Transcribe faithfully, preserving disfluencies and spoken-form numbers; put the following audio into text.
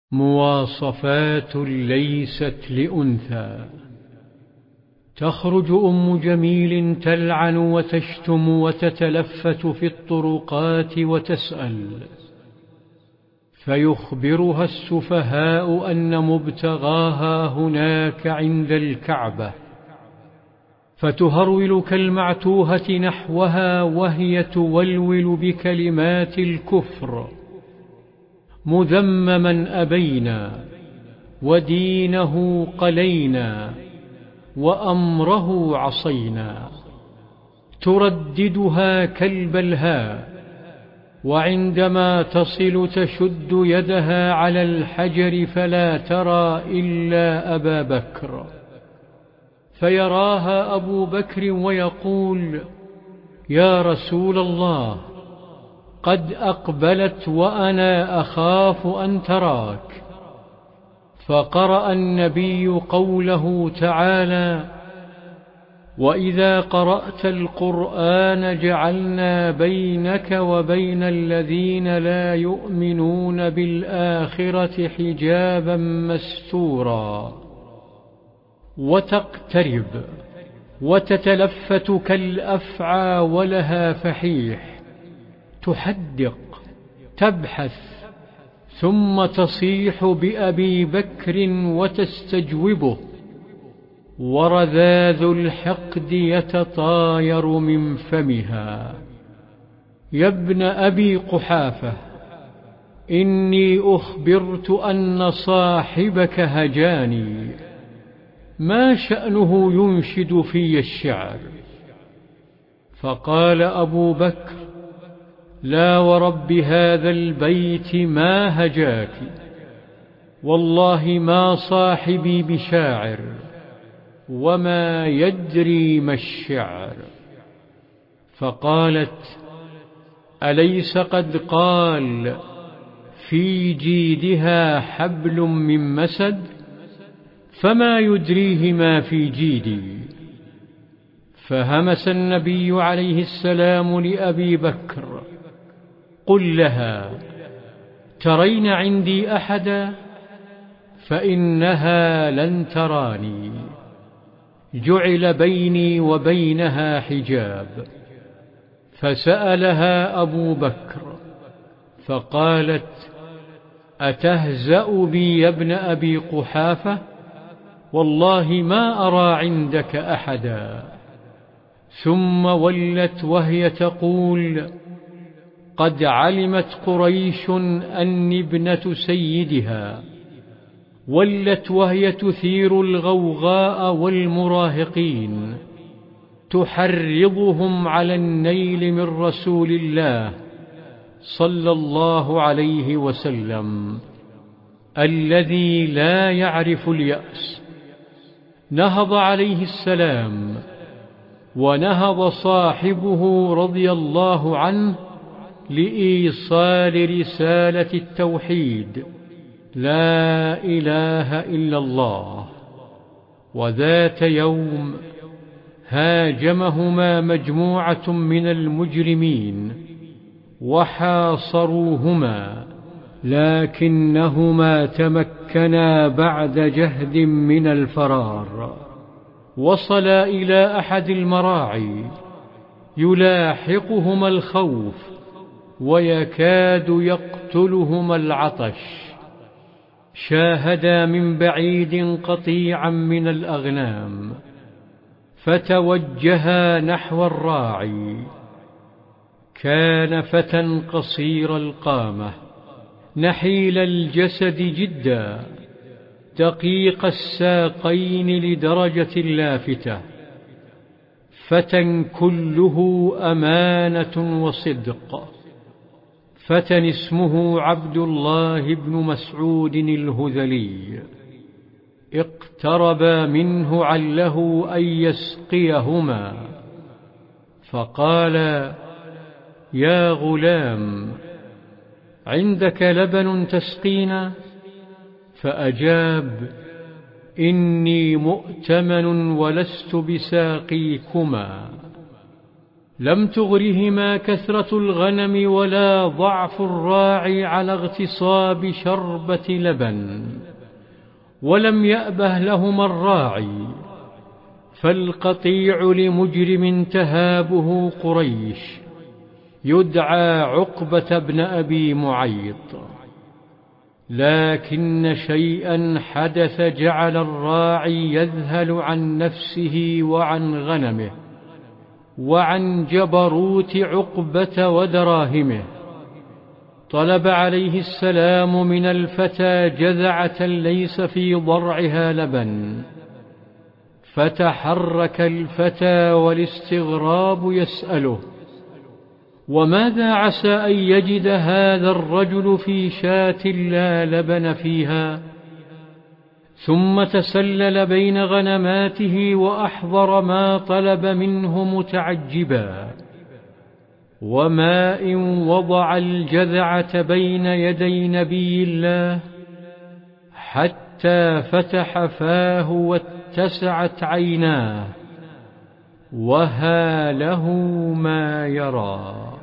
مواصفات ليست لأنثى. تخرج أم جميل تلعن وتشتم وتتلفت في الطرقات وتسأل، فيخبرها السفهاء أن مبتغاها هناك عند الكعبة، فتهرول كالمعتوهة نحوها وهي تولول بكلمات الكفر، مذمما أبينا ودينه قلينا وأمره عصينا، ترددها كالبلهاء، وعندما تصل تشد يدها على الحجر فلا ترى إلا أبا بكر، فيراها أبو بكر ويقول: يا رسول الله، قد أقبلت وأنا أخاف أن تراك. فقرأ النبي قوله تعالى: وإذا قرأت القرآن جعلنا بينك وبين الذين لا يؤمنون بالآخرة حجابا مستورا. وتقترب وتتلفت كالأفعى ولها فحيح، تحدق تبحث، ثم تصيح بأبي بكر وتستجوبه، ورذاذ الحقد يتطاير من فمها: يا ابن أبي قحافة، إني أخبرت أن صاحبك هجاني، ما شأنه ينشد في الشعر؟ فقال أبو بكر: لا ورب هذا البيت ما هجاك، والله ما صاحبي بشاعر، وما يدري ما الشعر. فقالت: أليس قد قال في جيدها حبل من مسد؟ فما يدريه ما في جيدي. فهمس النبي عليه السلام لأبي بكر: قل لها: ترين عندي أحدا؟ فإنها لن تراني، جعل بيني وبينها حجاب. فسألها أبو بكر فقالت: أتهزأ بي يا ابن أبي قحافة؟ والله ما أرى عندك أحدا. ثم ولت وهي تقول: قد علمت قريش أني ابنة سيدها. ولت وهي تثير الغوغاء والمراهقين، تحرضهم على النيل من رسول الله صلى الله عليه وسلم الذي لا يعرف اليأس. نهض عليه السلام ونهض صاحبه رضي الله عنه لإيصال رسالة التوحيد: لا إله إلا الله. وذات يوم هاجمهما مجموعة من المجرمين وحاصروهما، لكنهما تمكنا بعد جهد من الفرار. وصلا إلى أحد المراعي، يلاحقهما الخوف ويكاد يقتلهما العطش. شاهدا من بعيد قطيعا من الأغنام، فتوجها نحو الراعي. كان فتى قصير القامة، نحيل الجسد جدا، دقيق الساقين لدرجة لافتة، فتى كله أمانة وصدق. فتى اسمه عبد الله بن مسعود الهذلي. اقتربا منه عله أن يسقيهما، فقال: يا غلام، عندك لبن تسقينا؟ فأجاب: إني مؤتمن ولست بساقيكما. لم تغرهما كثرة الغنم ولا ضعف الراعي على اغتصاب شربة لبن، ولم يأبه لهما الراعي، فالقطيع لمجرم تهابه قريش يدعى عقبة بن أبي معيط. لكن شيئا حدث جعل الراعي يذهل عن نفسه وعن غنمه وعن جبروت عقبة ودراهمه. طلب عليه السلام من الفتى جذعة ليس في ضرعها لبن، فتحرك الفتى والاستغراب يسأله: وماذا عسى أن يجد هذا الرجل في شاة لا لبن فيها؟ ثم تسلل بين غنماته وأحضر ما طلب منه متعجبا، وما إن وضع الجذعة بين يدي نبي الله حتى فتح فاه واتسعت عيناه، وها له ما يرى.